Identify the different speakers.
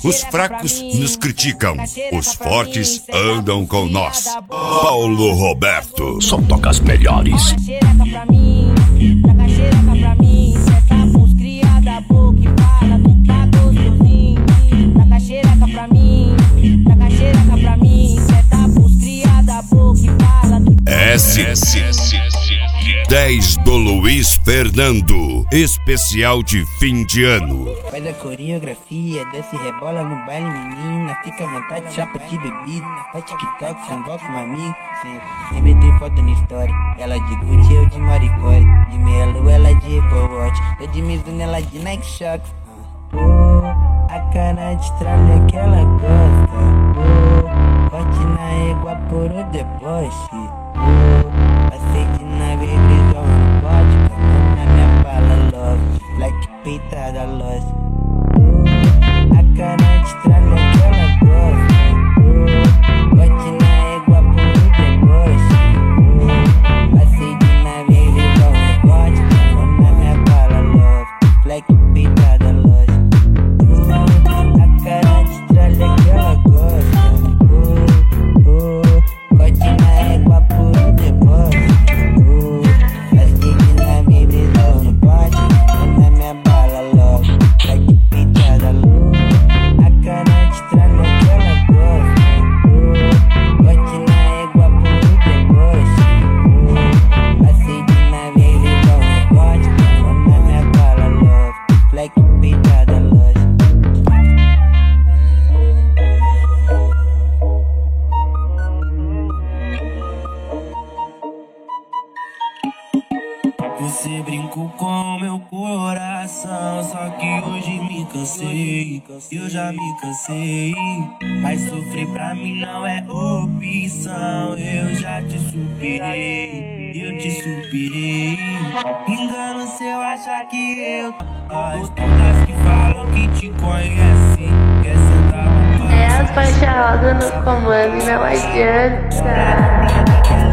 Speaker 1: Os fracos nos criticam, os fortes andam com nós. Paulo Roberto só toca as melhores. S10 do Luiz Fernando, especial de fim de ano.
Speaker 2: Faz a coreografia, desce e rebola no baile, menina. Fica à vontade, chapa de bebida. Faz TikTok, samba com um amigo. Sem meter foto na história. Ela de Gucci, eu de Maricore. De Melo, ela de Apple Watch. Eu de Mizuno, ela de Nike Shox. A cara de tralha que ela gosta. Corte na égua por o deboche. Passei de nave, brisão no vodka. Na minha bala, love. Like peitada, lost. A cara de tralha que ela gosta. Corte na égua por o deboche. Passei de nave, brisão no vodka. Na minha bala, love. Like peitada, lost. A cara de tralha que ela gosta. Corte na égua por o deboche. Passei de nave, brisão no vodka. Na minha bala, love. Like peitada, lost. A cara de tralha que ela gosta. Corte na égua por o deboche. Passei de nave, brisão no vodka. Na minha bala, love. Like peitada, lost. Você brincou com meu coração, só que hoje me cansei. Eu já me cansei, mas sofrer pra mim não é opção. Eu já te superei, eu te superei. Engano se eu achar que eu as todas que falam que te conhecem, quer sentar no
Speaker 3: É as faixas rodas no comando, não adianta.